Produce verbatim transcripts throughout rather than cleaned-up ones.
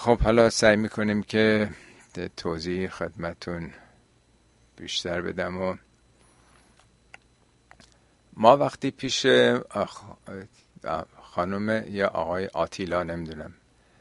خب حالا سعی میکنیم که توضیح خدمتون بیشتر بدم. و ما وقتی پیش خانم یا آقای آتیلا نمیدونم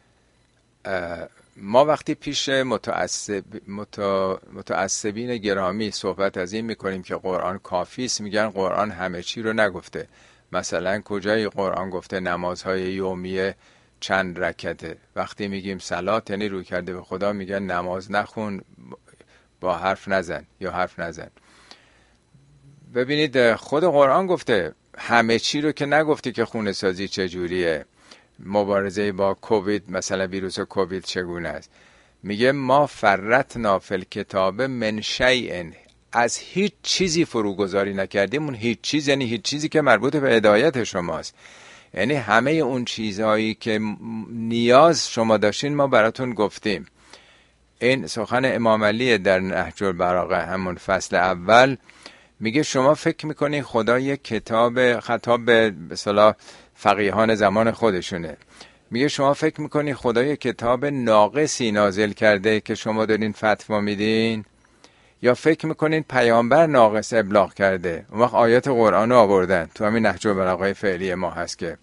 ما وقتی پیش متعصب متعصبین گرامی صحبت از این میکنیم که قرآن کافی است، میگن قرآن همه چی رو نگفته. مثلا کجای قرآن گفته نمازهای یومیه چند رکعته؟ وقتی میگیم صلات یعنی روی کرده به خدا، میگن نماز نخون، با حرف نزن یا حرف نزن. ببینید خود قرآن گفته همه چی رو که نگفته که خونه سازی چجوریه، مبارزه با کووید مثلا ویروس کووید چگونه است. میگه ما فرطنا فی الکتاب من شیء، از هیچ چیزی فروگذاری نکردیم. اون هیچ چیز یعنی هیچ چیزی که مربوط به هدایت شماست، یعنی همه اون چیزهایی که نیاز شما داشتین ما براتون گفتیم. این سخن امام علی در نهج البلاغه همون فصل اول میگه شما فکر میکنین خدا یک کتاب، خطاب به اصطلاح فقیهان زمان خودشونه، میگه شما فکر میکنین خدا یک کتاب ناقصی نازل کرده که شما دارین فتوا میدین، یا فکر میکنین پیامبر ناقص ابلاغ کرده؟ اون وقت آیات قرآن رو آوردن تو همین نهج البلاغه فعلی ما هست که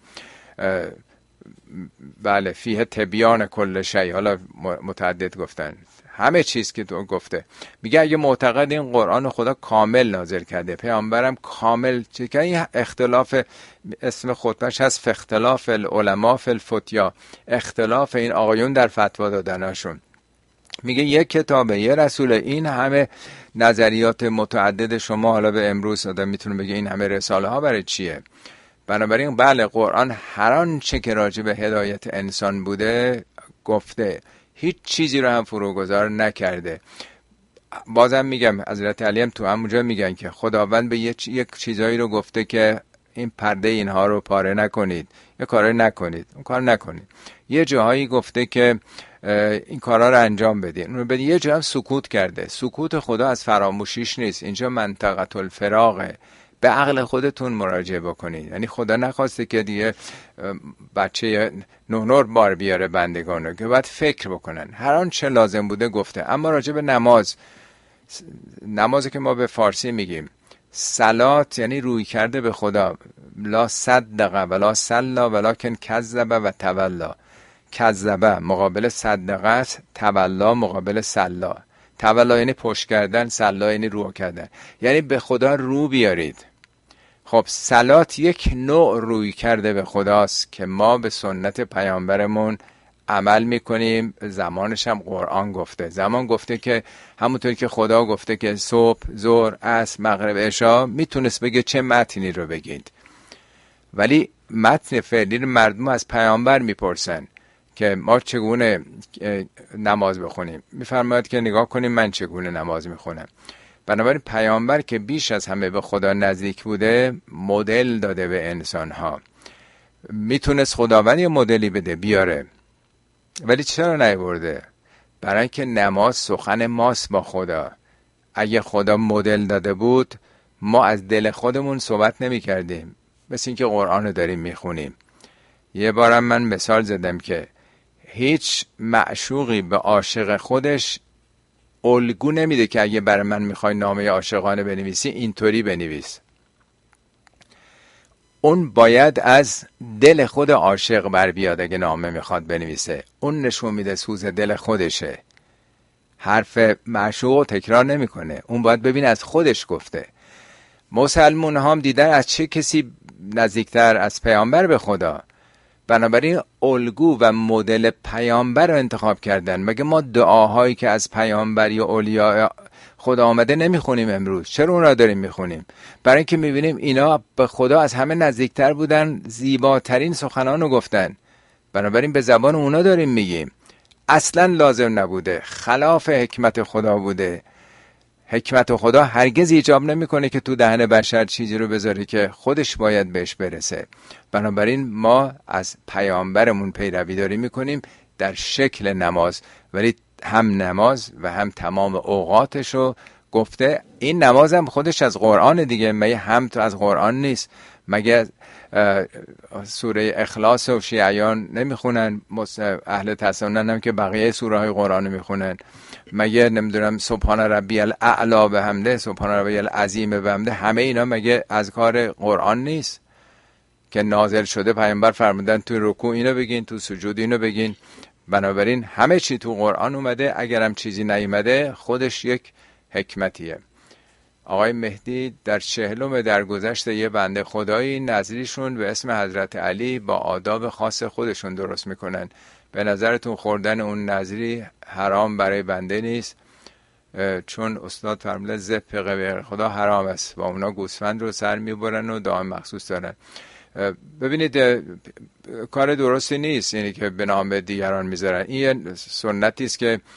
بله فیه تبیان کل شیء، حالا متعدد گفتن همه چیز که تو گفته. میگه اگه معتقد این قرآن خدا کامل نازل کرده، پیامبرم کامل چه که این اختلاف اسم خطبهش هست فاختلاف العلماء فی الفتیا، اختلاف این آقایون در فتوا دادناشون. میگه یک کتابه یه رسول، این همه نظریات متعدد شما حالا به امروز آدم میتونه بگه این همه رساله ها برای چیه؟ بنابراین بله قرآن هر آنچه که راجع به هدایت انسان بوده گفته، هیچ چیزی رو هم فروگذار نکرده. بازم میگم حضرت علی هم تو همونجا میگن که خداوند به یک چیزایی رو گفته که این پرده اینها رو پاره نکنید، یه کاری نکنید، اون کار نکنید. یه جاهایی گفته که این کارا رو انجام بدین، اون رو بدین. یه جا هم سکوت کرده. سکوت خدا از فراموشیش نیست، اینجا منطقه الفراغه، به عقل خودتون مراجعه بکنید. یعنی خدا نخواسته که دیگه بچه نونور بار بیاره بندگانو که باید فکر بکنن. هر آن چه لازم بوده گفته. اما راجع به نماز، نمازی که ما به فارسی میگیم صلات، یعنی روی کرده به خدا، لا صدقه ولا صلا ولکن کذب و تولا. کذبه مقابل صدقه است، تولا مقابل صلا. تولا یعنی پشت کردن، صلا یعنی رو کردن، یعنی به خدا رو بیارید. خب صلات یک نوع روی کرده به خداست که ما به سنت پیامبرمون عمل میکنیم. زمانش هم قرآن گفته، زمان گفته که همونطوری که خدا گفته که صبح، ظهر، عصر، مغرب، عشا، میتونست بگه چه متنی رو بگید، ولی متن فعلی رو مردم از پیامبر میپرسن که ما چگونه نماز بخونیم. میفرماید که نگاه کنیم من چگونه نماز میخونم. بنابراین پیامبر که بیش از همه به خدا نزدیک بوده، مدل داده به انسانها. میتونست خداوند یه مدلی بده بیاره، ولی چرا نیورده؟ برای اینکه نماز سخن ماست با خدا. اگه خدا مدل داده بود ما از دل خودمون صحبت نمی کردیم، مثل اینکه قرآن رو داریم میخونیم. یه بارم من مثال زدم که هیچ معشوقی به عاشق خودش الگو نمیده که اگه برای من میخوای نامه عاشقانه بنویسی اینطوری بنویس. اون باید از دل خود عاشق بر بیاد اگه نامه میخواد بنویسه. اون نشون میده سوز دل خودشه، حرف معشوق تکرار نمیکنه. اون باید ببین از خودش گفته. مسلمون هم دیدن از چه کسی نزدیکتر از پیامبر به خدا. بنابراین الگو و مدل پیامبر رو انتخاب کردن. مگه ما دعاهایی که از پیامبر یا اولیاء خدا آمده نمیخونیم امروز؟ چرا اون را داریم میخونیم؟ برای اینکه میبینیم اینا به خدا از همه نزدیکتر بودن، زیباترین سخنان رو گفتن. بنابراین به زبان اونا داریم میگیم. اصلا لازم نبوده، خلاف حکمت خدا بوده. حکمت خدا هرگز ایجاب نمیکنه که تو دهن بشر چیزی رو بذاره که خودش باید بهش برسه. بنابراین ما از پیامبرمون پیروی داریم میکنیم در شکل نماز، ولی هم نماز و هم تمام اوقاتش رو گفته. این نماز هم خودش از قرآن دیگه، مگه هم تو از قرآن نیست؟ مگه سوره اخلاص و شیعیان نمیخونن؟ اهل تسنن هم که بقیه سوره های قرآن میخونن. مگه نمیدونم سبحان ربی الاعلی به حمده، سبحان ربی العظیم به حمده، همه اینا مگه از کار قرآن نیست که نازل شده؟ پیامبر فرمودن تو رکوع اینو بگین، تو سجود اینو بگین. بنابراین همه چی تو قرآن اومده، اگرم چیزی نیومده خودش یک حکمتیه. آقای مهدی در چهلم درگذشت یه بنده خدایی نظریشون به اسم حضرت علی با آداب خاص خودشون درست میکنن. به نظرتون خوردن اون نظری حرام برای بنده نیست؟ چون استاد فرموده ذبح غیر خدا حرام است، با اونا گوسفند رو سر میبرن و دائم مخصوص دارن. ببینید کار درستی نیست یعنی که به نام دیگران میذارن. این سنتی است که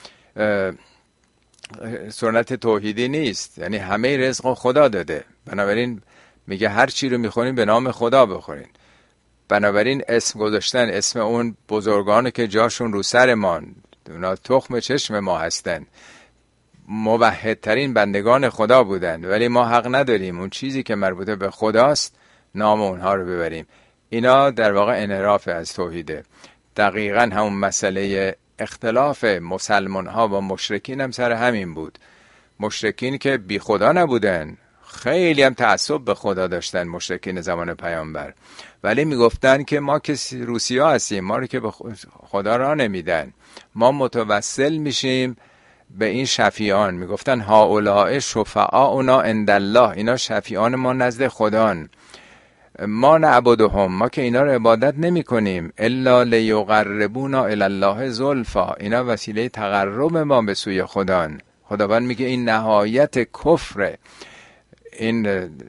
سنت توحیدی نیست، یعنی همه رزق خدا داده، بنابراین میگه هر چی رو میخورین به نام خدا بخورین. بنابراین اسم گذاشتن اسم اون بزرگانی که جاشون رو سرمان، اونا تخم چشم ما هستن، موحدترین بندگان خدا بودن، ولی ما حق نداریم اون چیزی که مربوطه به خداست نام اونها رو ببریم. اینا در واقع انحراف از توحیده. دقیقاً همون مسئله اختلاف مسلمان ها با مشرکین هم سر همین بود. مشرکین که بی خدا نبودن، خیلی هم تعصب به خدا داشتن مشرکین زمان پیامبر، ولی میگفتن که ما که روسیه هستیم، ما رو که به خدا را نمیدن، ما متوسل میشیم به این شفیعان. میگفتن هؤلاء شفعاؤنا عند الله، اینا شفیعان ما نزد خدان. ما نعبدهم، ما که اینا رو عبادت نمی کنیم، الا لیقربونا الی الله زلفا، اینا وسیله تقرب ما به سوی خدان. خداوند میگه این نهایت کفره. این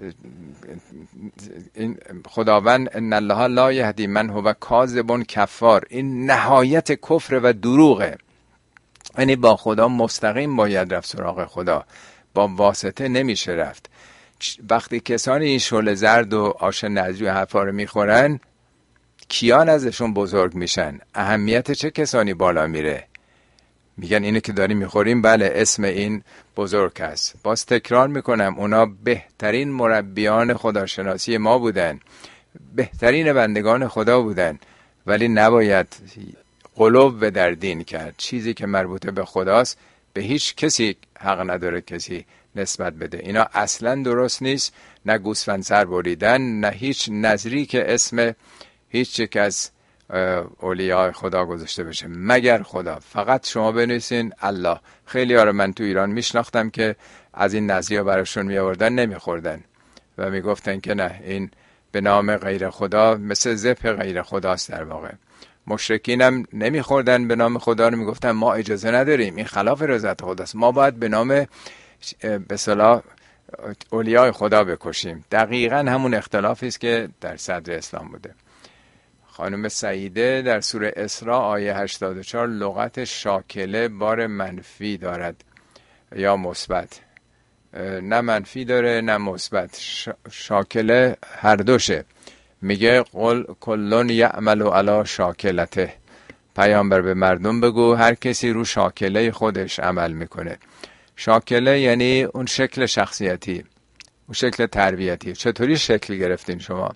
این خداوند ان الله لا یهدی من هو کاذب کفار، این نهایت کفر و دروغه. یعنی با خدا مستقیم باید رفت سراغ خدا، با واسطه نمیشه رفت. وقتی کسانی این شعله زرد و آش نذری و حرفا رو میخورن، کیان ازشون بزرگ میشن؟ اهمیت چه کسانی بالا میره؟ میگن اینو که داریم میخوریم بله اسم این بزرگ است. باز تکرار میکنم اونا بهترین مربیان خداشناسی ما بودن، بهترین بندگان خدا بودن، ولی نباید قلوب در دین کرد. چیزی که مربوطه به خداست به هیچ کسی حق نداره کسی نسبت بده. اینا اصلا درست نیست. نه گوسفند سر بریدن، نه هیچ نظری که اسم هیچ یک از اولیاء خدا گذاشته بشه مگر خدا. فقط شما بنویسین الله. خیلی ها رو من تو ایران میشناختم که از این نظریه براشون می آوردن نمیخوردن و میگفتن که نه این به نام غیر خدا مثل ذبح غیر خداست. در واقع مشرکین هم نمیخوردن به نام خدا رو، میگفتن ما اجازه نداریم، این خلاف رضایت خداست، ما باید به نام به اصطلاح اولیاء خدا بکشیم. دقیقاً همون اختلافی است که در صدر اسلام بوده. خانم سعیده در سوره اسراء آیه هشتاد و چهار لغت شاکله بار منفی دارد یا مثبت؟ نه منفی داره نه مثبت، شاکله هر دوشه. میگه قل کلون یعمل علی شاکلته، پیامبر به مردم بگو هر کسی رو شاکله خودش عمل میکنه. شاکله یعنی اون شکل شخصیتی، اون شکل تربیتی. چطوری شکل گرفتین شما؟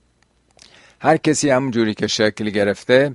هر کسی همون جوری که شکل گرفته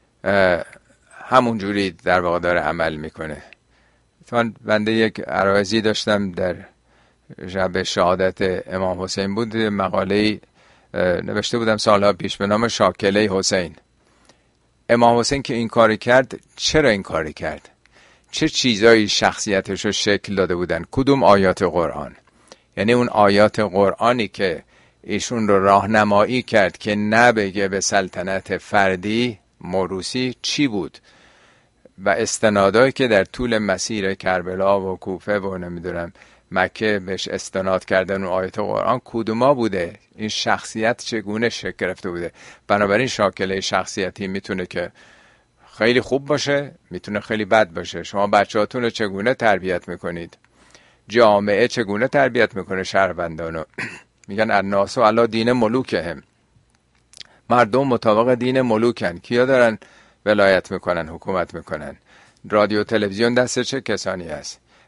همون جوری در واقع داره عمل میکنه. من بنده یک عرایزی داشتم در شب شهادت امام حسین بود، مقاله نوشته بودم سالها پیش به نام شاکله حسین. امام حسین که این کاری کرد، چرا این کاری کرد؟ چه چیزایی شخصیتش رو شکل داده بودن؟ کدوم آیات قرآن؟ یعنی اون آیات قرآنی که ایشون رو راهنمایی کرد که نبگه به سلطنت فردی موروثی چی بود و استنادایی که در طول مسیر کربلا و کوفه و نمیدونم مکه بهش استناد کردن اون آیات قرآن کدوما بوده؟ این شخصیت چگونه شکل گرفته بوده؟ بنابراین شاکله شخصیتی میتونه که خیلی خوب باشه، میتونه خیلی بد باشه. شما بچه‌هاتون رو چگونه تربیت میکنید؟ جامعه چگونه تربیت میکنه شهروندانو؟ میگن الناس علی دین ملوکهم، مردم مطابق دین ملوکن. کیا دارن ولایت میکنن، حکومت میکنن؟ رادیو تلویزیون دست چه کسانی است؟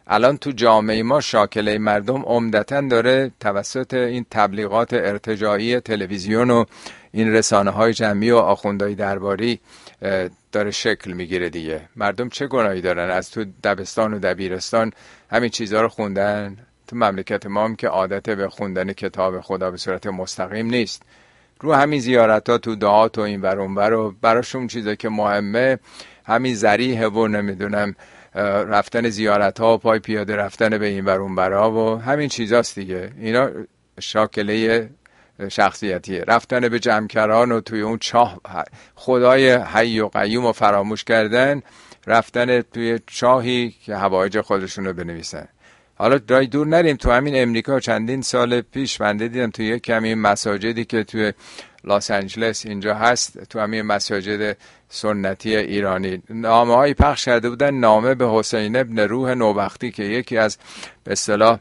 الان تو جامعه ما شاکله مردم عمدتاً داره توسط این تبلیغات ارتجاعی تلویزیون و این رسانه های جمعی و آخوندهای درباری داره شکل میگیره دیگه. مردم چه گناهی دارن؟ از تو دبستان و دبیرستان همین چیزها رو خوندن. تو مملکت ما هم که عادت به خوندن کتاب خدا به صورت مستقیم نیست، رو همین زیارت ها تو دهات و این ور اون ور و براشون چیزا که مهمه همین ذریح و نمیدونم رفتن زیارت ها و پای پیاده رفتن به این ور اون ورها و همین چیزاست دیگه. اینا شاکله شخصیتیه. رفتن به جمکران و توی اون چاه خدای حی و قیوم رو فراموش کردن، رفتن توی چاهی که حوایج خودشون رو بنویسن. حالا رای دور نریم، تو همین امریکا چندین سال پیش بنده دیدم توی یک کمی مساجدی که توی لاس آنجلس اینجا هست، تو همین مساجد سنتی ایرانی نامه هایی پخش کرده بودن، نامه به حسین ابن روح نوبختی که یکی از به اصطلاح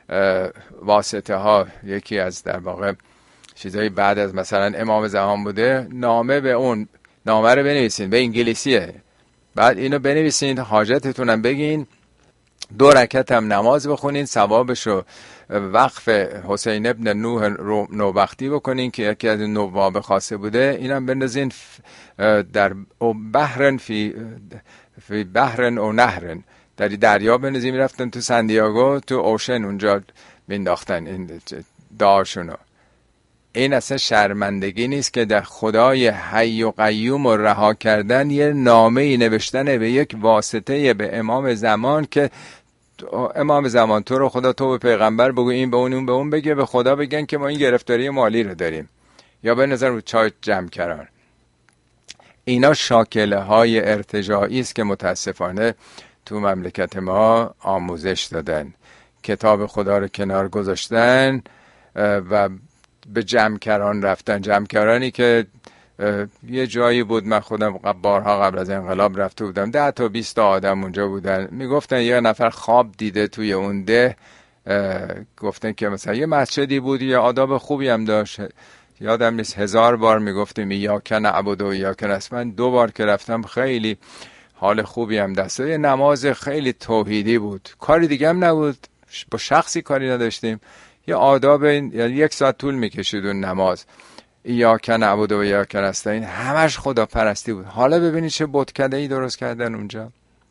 واسطه ها، یکی از در واقع چیزایی بعد از مثلا امام زمان بوده. نامه به اون، نامه رو بنویسین، به انگلیسیه، بعد اینو بنویسین، حاجتتونم بگین، دو رکعت هم نماز بخونین، ثوابشو وقف حسین ابن نوح نوبختی بکنین که یکی از نواب خاصه بوده. اینم بندازین در بحرن فی فی بحرن و نهرن، در دریا بندازین. میرفتن تو سندیاگو تو اوشن اونجا مینداختن این دعاشونو. این اصلا شرمندگی نیست که در خدای حی و قیوم و رها کردن یه نامه‌ای نوشتن به یک واسطه به امام زمان که امام زمان تو رو خدا تو به پیغمبر بگو، این به اون اون به اون بگه، به خدا بگن که ما این گرفتاری مالی رو داریم، یا به نظر رو چای جمع کردن. اینا شاکله های ارتجاعی است که متاسفانه تو مملکت ما آموزش دادن، کتاب خدا رو کنار گذاشتن و به جمکران رفتن. جمکرانی که یه جایی بود، من خودم بارها قبل از انقلاب رفته بودم، ده تا بیست تا آدم اونجا بودن. میگفتن یه نفر خواب دیده توی اون ده، گفتن که مثلا یه مسجدی بود، یه آداب خوبی هم داشت، یادم نیست هزار بار میگفتیم ایاک نعبد و ایاک نستعین. دو بار که رفتم خیلی حال خوبی هم دست. یه نماز خیلی توحیدی بود، کاری دیگه هم نبود، با شخصی کاری نداشتیم، یه آداب، یعنی یک ساعت طول میکشید اون نماز، ایاک نعبد و ایاک نستعین، همش خدا پرستی بود. حالا ببینید چه بتکده‌ای درست کردن اونجا،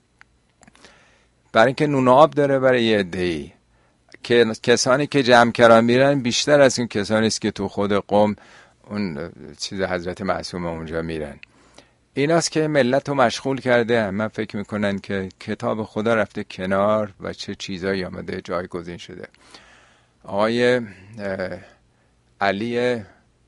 برای اینکه نون آب داره برای یه عده‌ای. که کسانی که جمع کران میرن بیشتر از این کسانی است که تو خود قوم اون چیز حضرت معصومه اونجا میرن. ایناست که ملت رو مشغول کرده. من فکر میکنن که کتاب خدا رفته کنار و چه چیزایی آمده جایگزین شده. آقای علی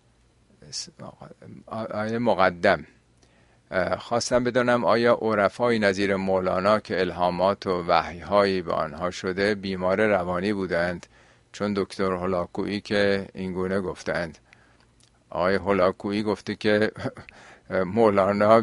آقای مقدم خواستم بدونم آیا عرفای نظیر مولانا که الهامات و وحی‌هایی به آنها شده بیمار روانی بودند؟ چون دکتر هولاکویی که اینگونه گفتند. آقای هولاکویی گفته که مولانا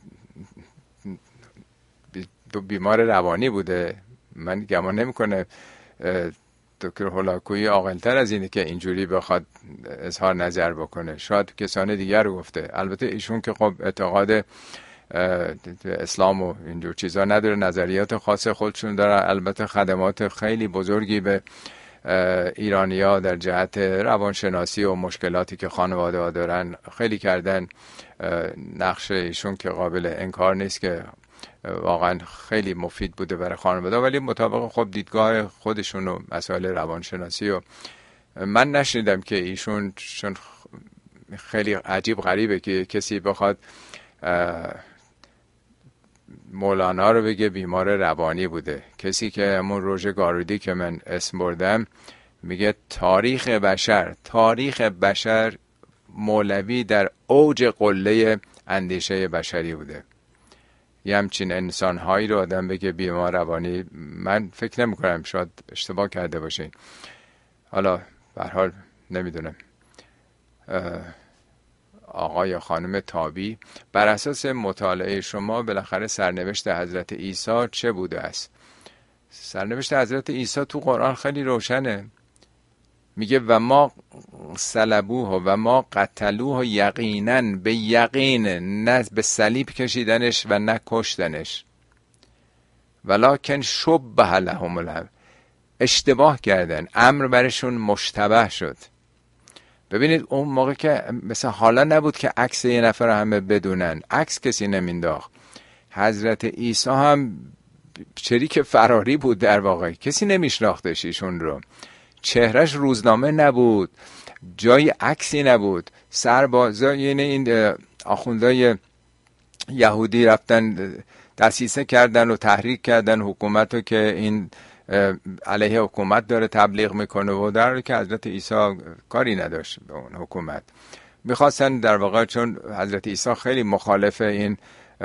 بیمار روانی بوده. من گمان نمی‌کنه دکتر هولاکویی عاقل‌تر از اینه که اینجوری بخواد اظهار نظر بکنه. شاید کسان دیگر رو گفته. البته ایشون که خب اعتقاد اسلام و اینجور چیزا نداره، نظریات خاص خودشون داره. البته خدمات خیلی بزرگی به ایرانی‌ها در جهت روانشناسی و مشکلاتی که خانواده ها دارن خیلی کردن. نقش ایشون که قابل انکار نیست که واقعا خیلی مفید بوده برای خانواده، ولی مطابق خب دیدگاه خودشون و مسائل روانشناسی. و من نشنیدم که ایشون، چون خیلی عجیب غریبه که کسی بخواد مولانا رو بگه بیمار روانی بوده. کسی که همون روژه گارودی که من اسم بردم میگه تاریخ بشر تاریخ بشر مولوی در اوج قله اندیشه بشری بوده. یه همچین انسان‌هایی رو آدم بگه بیمار روانی، من فکر نمی کنم، شاید اشتباه کرده باشه. حالا به هر حال نمیدونم. آقای یا خانم تابی، بر اساس مطالعه شما بالاخره سرنوشت حضرت عیسی چه بوده است؟ سرنوشت حضرت عیسی تو قرآن خیلی روشنه. میگه و ما صلبوه و ما قتلوه یقینا، به یقین، نه به صلیب کشیدنش و نه کشتنش. ولکن شبه لهم الامر، اشتباه کردن، امر برشون مشتبه شد. ببینید اون موقع که مثلا حالا نبود که عکس یه نفر همه بدونن، عکس کسی نمینداخت. حضرت عیسی هم شریک فراری بود، در واقع کسی نمیشناختش ایشون رو، چهرش روزنامه نبود، جای عکسی نبود. سربازا، یعنی این آخوندهای یهودی رفتن دسیسه کردن و تحریک کردن حکومت رو که این علیه حکومت داره تبلیغ میکنه و در حالی که حضرت عیسی کاری نداشت به اون حکومت. میخواستن در واقع، چون حضرت عیسی خیلی مخالف این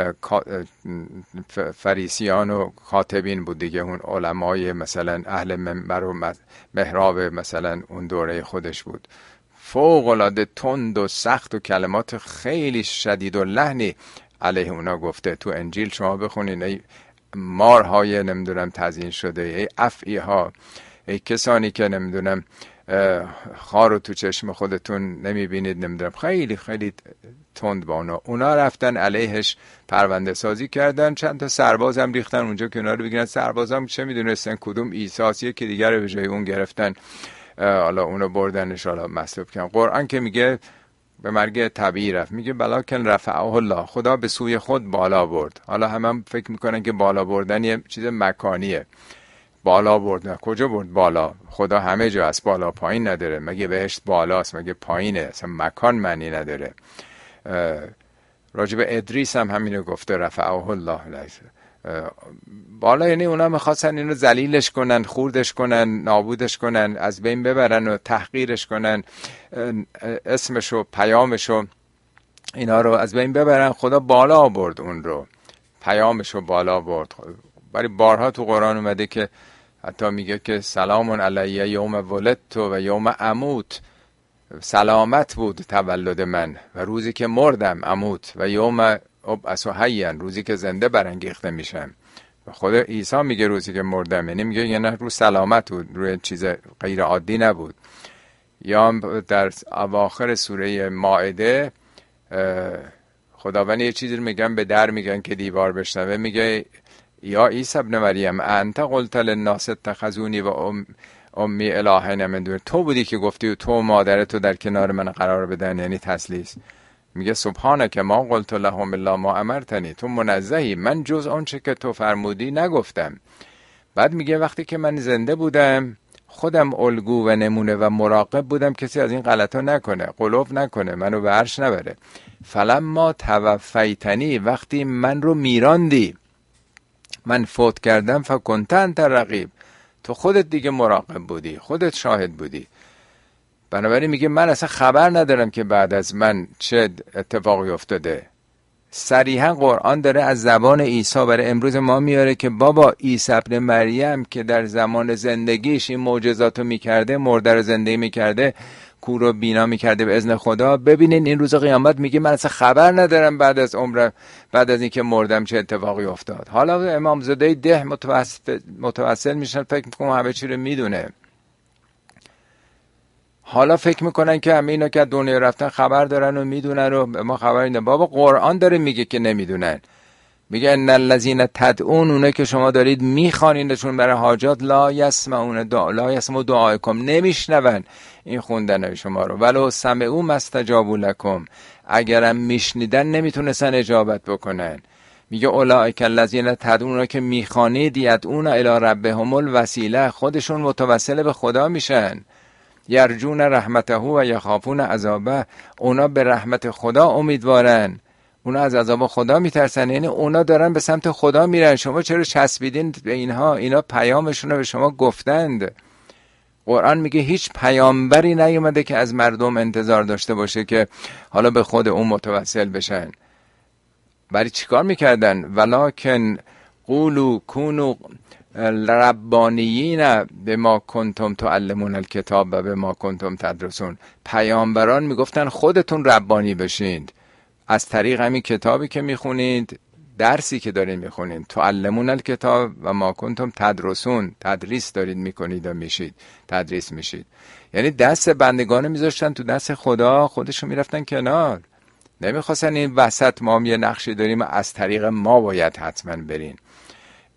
فریسیان و کاتبین بود دیگه، اون علمای مثلا اهل منبر و محراب مثلا اون دوره خودش بود، فوق العاده تند و سخت و کلمات خیلی شدید و لحنی علیه اونا گفته. تو انجیل شما بخونین، ای مارهای نمیدونم تزیین شده، ای افعی ها، ای کسانی که نمیدونم خارو تو چشم خودتون نمیبینید، نمیدونم، خیلی خیلی تند با اونا. اونا رفتن علیهش پرونده سازی کردن، چند تا سرباز هم ریختن اونجا که اونا رو بگیرن. سرباز هم چه میدونستن کدوم عیسیه که دیگر به جای اون گرفتن، حالا اونو بردنش، حالا مصلوب کردن. قرآن که میگه به مرگ طبیعی رفت، میگه بلاکن رفعه الله، خدا به سوی خود بالا برد. حالا همه هم فکر میکنن که بالا بردن یه چیز مکانیه. بالا برد، کجا برد بالا؟ خدا همه جا هست، بالا پایین نداره. مگه بهشت بالاست؟ مگه پایینه؟ اصلا مکان معنی نداره. راجب ادریس هم همینو گفته، رفعه الله بالا، یعنی اونا میخواستن اینو ذلیلش کنن، خوردش کنن، نابودش کنن، از بین ببرن و تحقیرش کنن، اسمشو، پیامشو، اینا رو از بین ببرن. خدا بالا برد اون رو، پیامشو بالا برد. ولی بارها تو قرآن اومده که حتی میگه که سلام علیه یوم ولدت و یوم اموت، سلامت بود تولد من و روزی که مردم، اموت و یوم ابعث حیا، روزی که زنده برانگیخته میشم. و خود عیسی میگه روزی که مردم، یعنی میگه یه نه رو سلامت بود، روی چیز غیر عادی نبود. یا در اواخر سوره مائده خداوند یه چیزی رو میگن، به در میگن که دیوار بشنوه، میگه یا عیسی ابن مریم انت قلت للناس اتخذونی و ام امی الهین من دون، تو بودی که گفتی و تو مادرتو در کنار من قرار بدن، یعنی تثلیث. میگه سبحانک ما قلت لهم الا ما امرتنی، تو منزهی، من جز اون چه که تو فرمودی نگفتم. بعد میگه وقتی که من زنده بودم خودم الگو و نمونه و مراقب بودم کسی از این غلطا نکنه، غلو نکنه، منو به عرش نبره. فلما توفیتنی، وقتی من رو میراندی، من فوت کردم، فکنت انت رقیب، تو خودت دیگه مراقب بودی، خودت شاهد بودی. بنابراین میگه من اصلا خبر ندارم که بعد از من چه اتفاقی افتاده. صریحا قرآن داره از زبان عیسی برای امروز ما میاره که بابا عیسی ابن مریم که در زمان زندگیش این معجزاتو میکرده، مرده رو زنده میکرده، کور رو بینا میکرده به اذن خدا، ببینین این روز قیامت میگه من اصلا خبر ندارم بعد از عمرم، بعد از اینکه مردم چه اتفاقی افتاد. حالا امام زاده ده متوسل, متوسل میشن، فکر میکنم همه چی رو میدونه. حالا فکر میکنن که همه اینا که دنیا رفتن خبر دارن و میدونن و ما خبری نداریم. بابا قرآن داره میگه که نمیدونن. میگه ان الذین تدعون، اونه که شما دارید میخوانیدشون برای حاجات، لا یسمعون دعا لا یسمعون دعاءکم، نمیشنون این خوندن شما رو، ولو سمعوا ما استجابوا لکم، اگرم میشنیدن نمیتونستن اجابت بکنن. میگه اولئک الذین تدعون، که میخوانید، یدعون الی ربهم الوسیله، خودشون متوسل به خدا میشن، یرجون رحمته و یخافون عذابه، اونا به رحمت خدا امیدوارن، اونا از عذاب خدا میترسن، یعنی اونا دارن به سمت خدا میرن. شما چرا چسبیدین به اینها؟ اینا پیامشون رو به شما گفتند. قرآن میگه هیچ پیامبری نیومده که از مردم انتظار داشته باشه که حالا به خود اون متوسل بشن. برای چیکار میکردن؟ ولکن قولوا کونوا ربانیین بما کنتم تعلمون الکتاب و بما کنتم تدرسون. پیامبران میگفتن خودتون ربانی بشید از طریق همین کتابی که میخونید، درسی که دارید میخونید، تعلمون الکتاب و ما کنتم تدرسون، تدریس دارید میکنید و میشید تدریس میشید. یعنی دست بندگانو میذاشتن تو دست خدا، خودشون میرفتن کنار، نمیخواستن این وسط ما یه نقشی داریم از طریق ما باید حتما برین.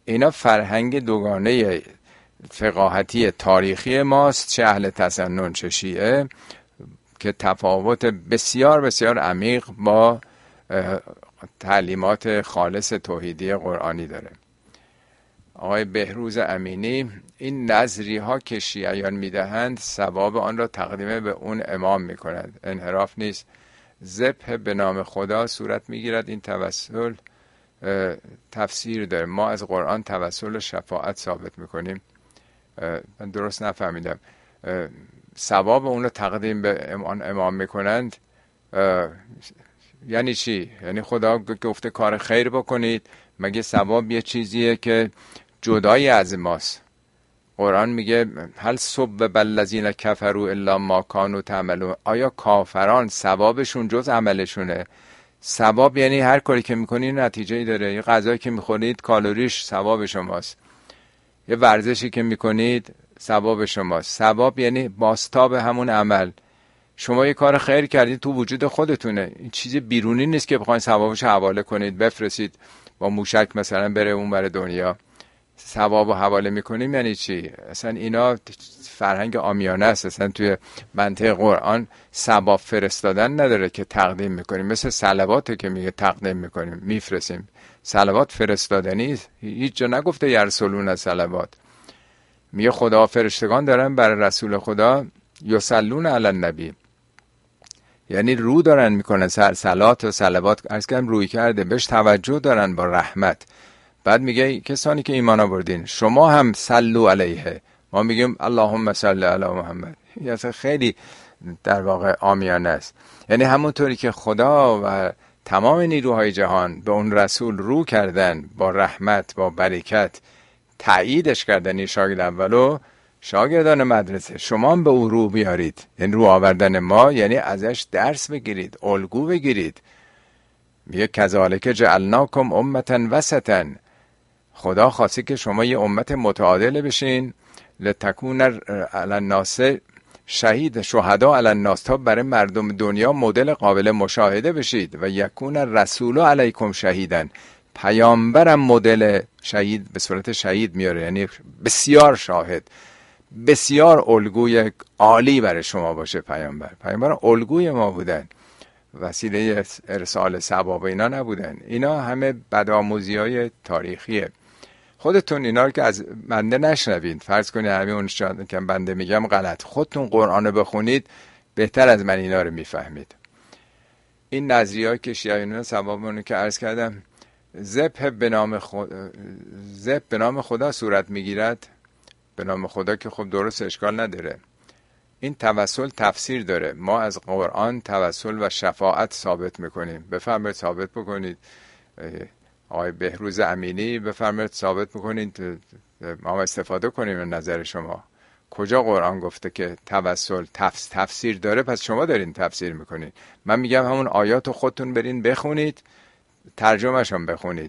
اینا فرهنگ دوگانه فقاهتی تاریخی ماست، چه اهل تسنن چه شیعه، که تفاوت بسیار بسیار عمیق با تعلیمات خالص توحیدی قرآنی داره. آقای بهروز امینی، این نظری ها که شیعیان میدهند ثواب آن را تقدیم به اون امام میکنند، انحراف نیست. ذبح به نام خدا صورت میگیرد، این توسل تفسیر داره. ما از قرآن توسل و شفاعت ثابت میکنیم. من درست نفهمیدم. ثواب اون رو تقدیم به امام, امام میکنند یعنی چی؟ یعنی خدا گفته کار خیر بکنید، مگه ثواب یه چیزیه که جدای از ماست؟ قرآن میگه هل صبب الذین کفروا الا ما کانوا تعملون، آیا کافران ثوابشون جز عملشونه؟ ثواب یعنی هر کاری که میکنید نتیجه‌ای داره. یه غذایی که میخورید کالریش ثواب شماست، یه ورزشی که میکنید ثواب شماست. ثواب یعنی بازتاب همون عمل. شما یه کار خیر کردید تو وجود خودتونه، این چیز بیرونی نیست که بخواید ثوابش حواله کنید بفرستید با موشک مثلا بره اون بره دنیا. ثواب حواله میکنیم یعنی چی؟ اصلا اینا فرهنگ عامیانه است. اصلا توی منطق قرآن ثواب فرستادن نداره که تقدیم میکنیم، مثل صلواته که میگه تقدیم میکنیم میفرستیم. صلوات فرستادنی، هیچ جا نگفته یرسلون صلوات. میگه خدا فرشتگان دارن برای رسول خدا یصلون علی النبی، یعنی رو دارن میکنن سر صلات و صلوات، عرض کردم روی کرده بهش توجه دارن با رحمت. بعد میگه کسانی که ایمان آوردین شما هم صلوا علیه، ما میگیم اللهم صل علی محمد. این اصلا خیلی در واقع عامیانه است. یعنی همونطوری که خدا و تمام نیروهای جهان به اون رسول رو کردن با رحمت با برکت، تأییدش کردن شاگرد اولو، شاگردان مدرسه شما هم به او رو بیارید. یعنی رو آوردن ما یعنی ازش درس بگیرید، الگو بگیرید. میگه کذالک جعلناکم امتا وسطا، خدا خواسته که شما یه امت متعادل بشین، لتکون علی الناس شهید شهدا علی الناس، تا برای مردم دنیا مدل قابل مشاهده بشید. و یکون الرسول علیکم شهیدن، پیامبرم مدل شهید به صورت شهید میاره، یعنی بسیار شاهد، بسیار الگوی عالی برای شما باشه. پیامبر پیامبر الگوی ما بودن، وسیله ارسال ثواب اینا نبودن. اینا همه بدآموزی های تاریخیه. خودتون اینا رو که از بنده نشنوید، فرض کنید همین اون که بنده میگم غلط، خودتون قرآن رو بخونید بهتر از من اینا رو میفهمید. این نظریه‌ای که شیعیان ثوابونو که عرض کردم، ذبح به نام خدا، ذبح به نام خدا صورت میگیرد. به نام خدا که خب درست اشکال نداره. این توسل تفسیر داره. ما از قرآن توسل و شفاعت ثابت میکنیم. بفرمایید ثابت بکنید. آقای بهروز امینی بفرمایید ثابت بکنید، ما استفاده کنیم از نظر شما. کجا قرآن گفته که توسل تفس تفسیر داره؟ پس شما دارین تفسیر میکنید. من میگم همون آیاتو خودتون برین بخونید، ترجمه‌ش هم بخونید.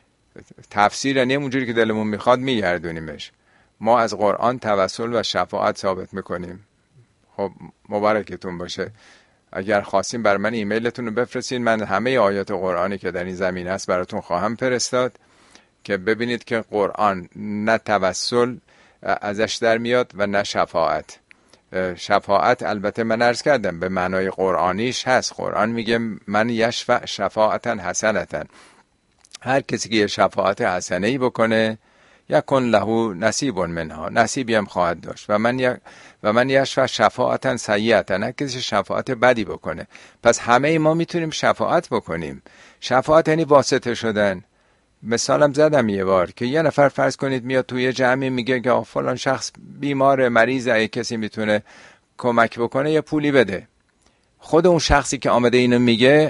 تفسیر یعنی اونجوری که دلمون میخواد میگردونیمش. ما از قرآن توسل و شفاعت ثابت میکنیم. خب مبارکتون باشه. اگر خواستین بر من ایمیلتون رو بفرستین، من همه آیات قرآنی که در این زمین هست براتون خواهم فرستاد که ببینید که قرآن نه توسل ازش در میاد و نه شفاعت. شفاعت البته من عرض کردم به معنای قرآنیش هست. قرآن میگه من یشفع شفاعتا حسنتا، هر کسی که یه شفاعت حسنه‌ای بکنه یکن له نصیب منها، نصیبی هم خواهد داشت. و من ی... و من یشفع شفاعتا سیئتا، هر کسی شفاعت بدی بکنه. پس همه ما میتونیم شفاعت بکنیم. شفاعت یعنی واسطه شدن. مثالم زدم یه بار که یه نفر فرض کنید میاد توی جمعی میگه که فلان شخص بیماره، مریضه، اگه کسی میتونه کمک بکنه یه پولی بده. خود اون شخصی که آمده اینو میگه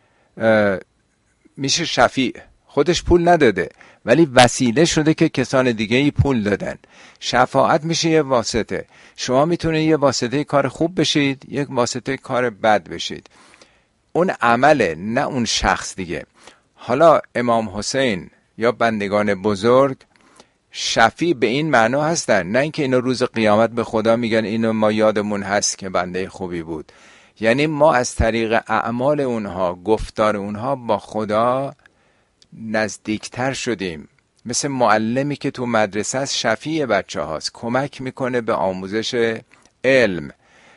میشه شفیع، خودش پول نداده ولی وسیله شده که کسان دیگه ای پول دادن. شفاعت میشه یه واسطه. شما میتونه یه واسطه کار خوب بشید، یک واسطه کار بد بشید. اون عمله، نه اون شخص دیگه. حالا امام حسین یا بندگان بزرگ شفیع به این معنا هستن، نه اینکه اینو روز قیامت به خدا میگن اینو ما یادمون هست که بنده خوبی بود. یعنی ما از طریق اعمال اونها، گفتار اونها با خدا نزدیکتر شدیم. مثل معلمی که تو مدرسه است، شفیع بچه هاست، کمک میکنه به آموزش علم،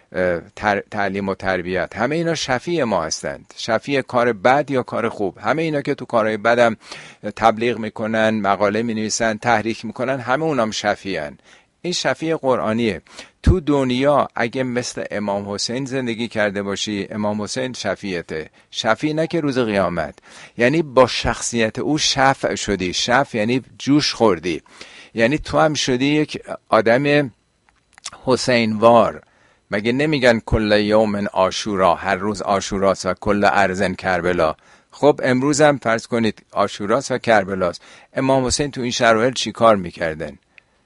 تعلیم و تربیت. همه اینا شفیع ما هستند، شفیع کار بد یا کار خوب. همه اینا که تو کارهای بدم تبلیغ میکنن، مقاله مینویسن، تحریک میکنن، همه اونام شفیعن. این شفیع قرآنیه. تو دنیا اگه مثل امام حسین زندگی کرده باشی، امام حسین شفیعته. شفیع نه که روز قیامت، یعنی با شخصیت او شفع شدی. شفع یعنی جوش خوردی، یعنی تو هم شدی یک آدم حسینوار. مگه نمیگن کل یوم عاشورا، هر روز عاشوراست و کل ارزن کربلا؟ خب امروز هم فرض کنید عاشوراست و کربلاست. امام حسین تو این شرایط چی کار میکردن؟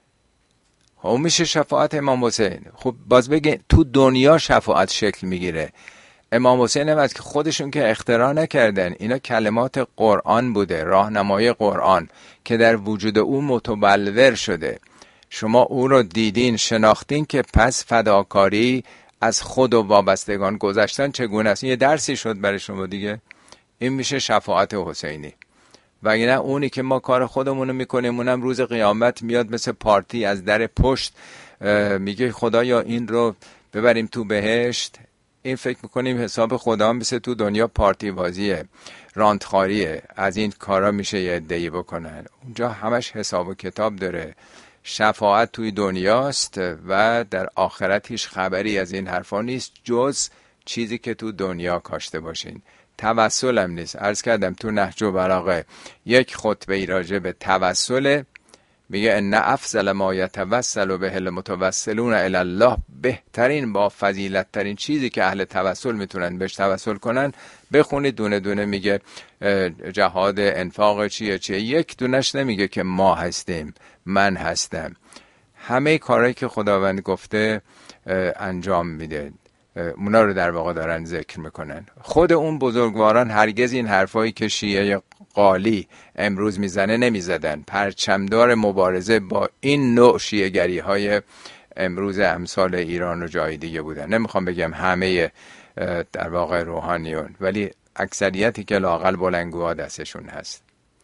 خب میشه شفاعت امام حسین. خب باز بگه تو دنیا شفاعت شکل میگیره. امام حسین هم از که خودشون که اختراع نکردن، اینا کلمات قرآن بوده، راهنمای قرآن که در وجود او متبلور شده. شما او رو دیدین، شناختین، که پس فداکاری از خود و وابستگان گذشتن چگونه است. یه درسی شد برای شما دیگه. این میشه شفاعت حسینی. و اگه نه اونی که ما کار خودمونو میکنیم، اونم روز قیامت میاد مثل پارتی از در پشت میگه خدایا این رو ببریم تو بهشت. این فکر میکنیم حساب خدا مثل تو دنیا پارتی بازیه، راندخاریه، از این کارا میشه یه عده‌ای بکنن. اونجا همش حساب و کتاب داره. شفاعت توی دنیاست و در آخرت هیچ خبری از این حرفا نیست جز چیزی که تو دنیا کاشته باشین. توسل هم نیست. عرض کردم تو نهج البلاغه یک خطبه ای راجع به توسل میگه ان افضل ما یتوسل به المتوسلون الی الله، بهترین با فضیلت ترین چیزی که اهل توسل میتونن بهش توسل کنن. بخونید دونه دونه میگه جهاد، انفاق، چیه چیه. یک دونش نمیگه که ما هستیم، من هستم. همه کارهایی که خداوند گفته انجام میده، اونا رو در واقع دارن ذکر میکنن. خود اون بزرگواران هرگز این حرفایی که شیعه قالی امروز میزنه نمیزدن. پرچمدار مبارزه با این نوع شیعه گری های امروز امثال ایران و جای دیگه بودن. نمیخوام بگم همه در واقع روحانیون، ولی اکثریتی که لااقل بلندگوها دستشون هست.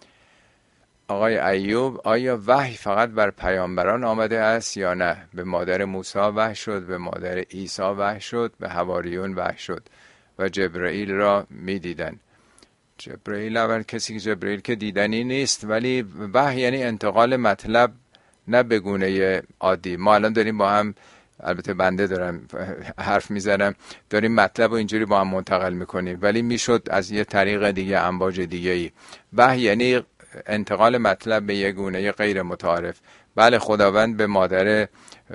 آقای ایوب، آیا وحی فقط بر پیامبران آمده است یا نه؟ به مادر موسی وحی شد، به مادر عیسی وحی شد، به حواریون وحی شد و جبرئیل را میدیدن. جبرئیل اول کسی که جبرئیل که دیدنی نیست، ولی وحی یعنی انتقال مطلب، نه به گونه عادی. ما الان داریم با هم، البته بنده دارم حرف میزنم، داریم مطلب رو اینجوری با هم منتقل میکنیم، ولی میشد از یه طریق دیگه، امواج دیگه ای. وحی یعنی انتقال مطلب به یه گونه غیر متعارف. بله خداوند به مادر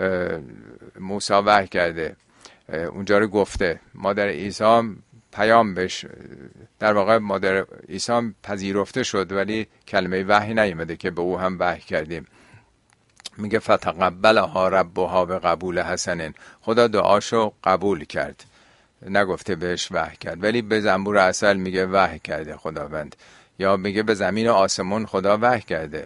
موسی وحی کرده، اونجا رو گفته. مادر عیسی پیام بش، در واقع مادر عیسی پذیرفته شد ولی کلمه وحی نیامده که به او هم وحی کردیم. میگه فتقبلها ربها به قبول حسن، خدا دعاشو قبول کرد، نگفته بهش وحی کرد. ولی به زنبور عسل میگه وحی کرده خداوند، یا میگه به زمین و آسمون خدا وحی کرده.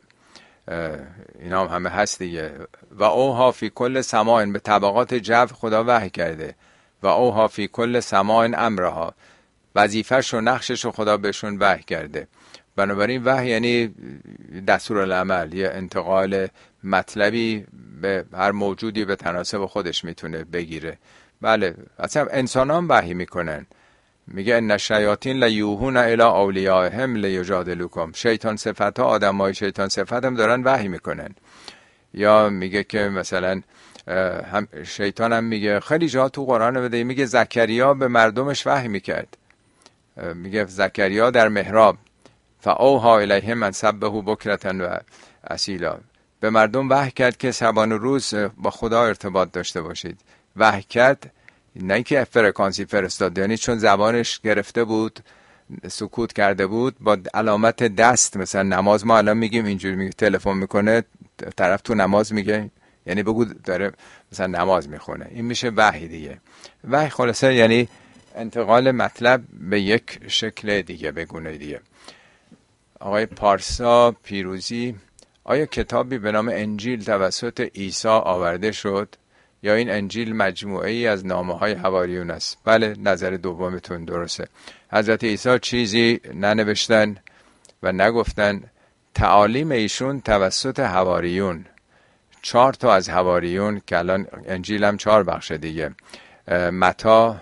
اینا هم همه هست دیگه. و اوها فی کل سماع، به طبقات جو خدا وحی کرده. و اوها فی کل سماع امرها، وظیفه‌ش و نقشش رو خدا بهشون وحی کرده. بنابراین وحی یعنی دستورالعمل، یه انتقال مطلبی به هر موجودی به تناسب خودش میتونه بگیره. بله اصلا انسان هم وحی میکنن. میگه ان الشیاطین لیوحون الی اولیائهم لیجادلوکم، شیطان صفت ها، آدم های شیطان صفت هم دارن وحی میکنن. یا میگه که مثلا هم شیطان هم میگه خیلی جا تو قرآن بده، میگه زکریا به مردمش وحی میکرد. میگه زکریا در محراب فاوحی الیهم ان سبحوا بکرة و اصیلا، به مردم وحی کرد که شبان و روز با خدا ارتباط داشته باشید. وحی کرد، نه اینکه فرکانسی فرستاد، یعنی چون زبانش گرفته بود، سکوت کرده بود، با علامت دست. مثلا نماز ما الان میگیم اینجوری، میگه تلفن میکنه طرف تو نماز میگه، یعنی بگو داره مثلا نماز میخونه. این میشه وحی دیگه. وحی خلاصه یعنی انتقال مطلب به یک شکل دیگه، به گونه دیگه. آقای پارسا پیروزی، آیا کتابی به نام انجیل توسط عیسی آورده شد یا این انجیل مجموعه ای از نامه های حواریون است؟ بله، نظر دومتون درسته. حضرت عیسی چیزی ننوشتن و نگفتن تعالیم ایشون توسط حواریون، چهار تا از حواریون که الان انجیل هم چهار بخش دیگه، متی،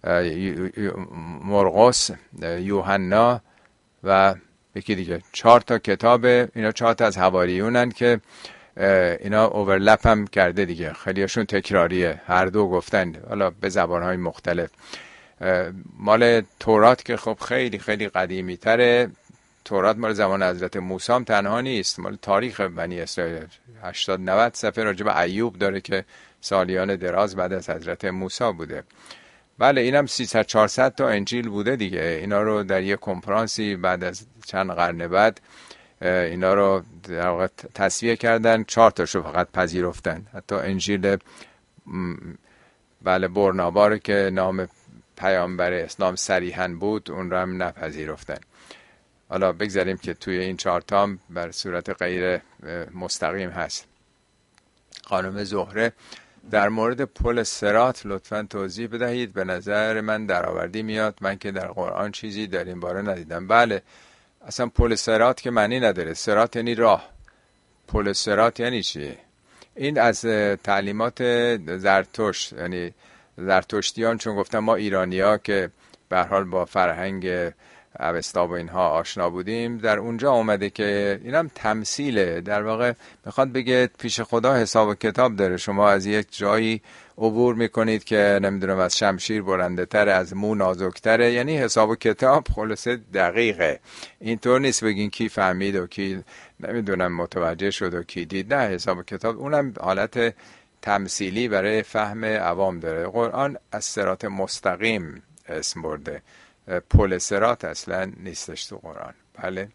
مرقس، یوحنا و یکی دیگه، چهار تا کتاب، اینا چهار تا از حواریونن که اینا اوورلپ هم کرده دیگه، خیلیشون تکراریه، هر دو گفتن حالا به زبانهای مختلف. مال تورات که خب خیلی خیلی قدیمی تره، تورات مال زمان حضرت موسی هم تنها نیست، مال تاریخ بنی اسرائیل، هشتاد نود صفحه راجع به ایوب داره که سالیان دراز بعد از حضرت موسی بوده. بله اینم سیصد چهارصد تا انجیل بوده دیگه. اینا رو در یک کنفرانسی بعد از چند قرن بعد اینا رو در واقع تصفیه کردن، چهار تاشو فقط پذیرفتن. حتی انجیل بله برنابا رو که نام پیامبر اسلام صریحاً بود اون رو هم نپذیرفتن. حالا بگذاریم که توی این چهار تا هم بر صورت غیر مستقیم هست. خانم زهره در مورد پل صراط لطفاً توضیح بدهید، به نظر من درآوردی میاد، من که در قرآن چیزی در این باره ندیدم. بله اصلا پل صراط که معنی نداره، صراط یعنی راه، پل صراط یعنی چی؟ این از تعلیمات زرتشت، یعنی زرتشتیان، چون گفتم ما ایرانی‌ها که به هر حال با فرهنگ اوستا و اینها آشنا بودیم، در اونجا اومده که اینم تمثیله، در واقع میخواد بگه پیش خدا حساب و کتاب داره. شما از یک جایی عبور میکنید که نمیدونم از شمشیر برنده تره، از مو نازک تره، یعنی حساب و کتاب خلاصه دقیقه. اینطور نیست بگین کی فهمید و کی نمیدونم متوجه شد و کی دید، نه، حساب و کتاب اونم حالت تمثیلی برای فهم عوام داره. قرآن از صراط مستقیم اسم برده، پل صراط اصلا نیستش تو قرآن. بله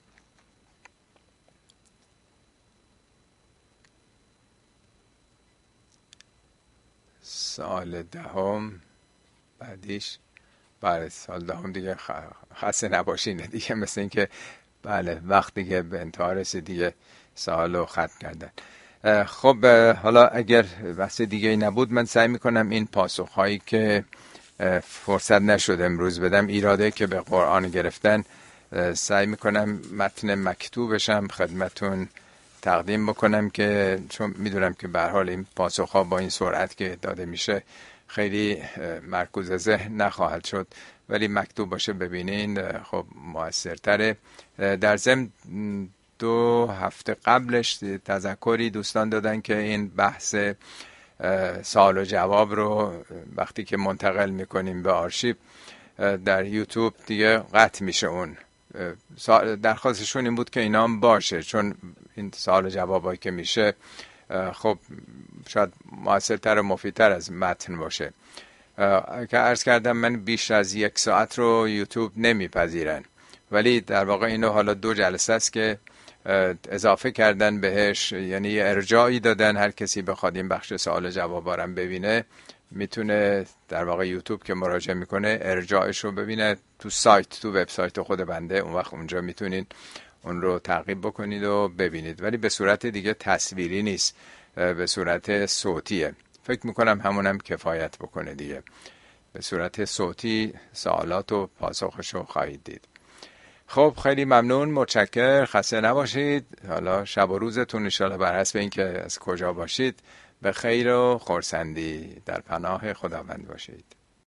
سال دهم بعدیش، بله سال دهم دیگه خسته نباشین دیگه، مثل این که بله وقت دیگه به انتها رسید دیگه، سوالو ختم کردن. خب حالا اگر بحث دیگه نبود من سعی میکنم این پاسخ هایی که فرصت نشد امروز بدم، ایراده که به قرآن گرفتن، سعی میکنم متن مکتوبشم خدمتون تقدیم بکنم، که چون میدونم که به هر حال این پاسخ ها با این سرعت که داده میشه خیلی مرکوز ذهن نخواهد شد، ولی مکتوب باشه ببینین خب موثرتره. در ضمن دو هفته قبلش تذکری دوستان دادن که این بحث سوال و جواب رو وقتی که منتقل میکنیم به آرشیو در یوتیوب دیگه قطع میشه. اون درخواستشون این بود که اینا هم باشه، چون این سوال و جوابایی که میشه خب شاید موثرتر و مفیدتر از متن باشه. که عرض کردم من بیش از یک ساعت رو یوتیوب نمیپذیرن، ولی در واقع اینو حالا دو جلسه است که اضافه کردن بهش، یعنی ارجاعی دادن، هر کسی بخواد این بخش سوال جواب هم ببینه میتونه در واقع یوتیوب که مراجعه میکنه ارجاعش رو ببینه تو سایت، تو وبسایت خود بنده، اون وقت اونجا میتونید اون رو تعقیب بکنید و ببینید، ولی به صورت دیگه تصویری نیست، به صورت صوتیه. فکر میکنم همونم کفایت بکنه دیگه، به صورت صوتی سوالات و پاسخش رو خواهید دید. خب خیلی ممنون، متشکر، خسته نباشید. حالا شب و روزتون ان شاءالله بر حسب اینکه از کجا باشید به خیر و خرسندی در پناه خداوند باشید.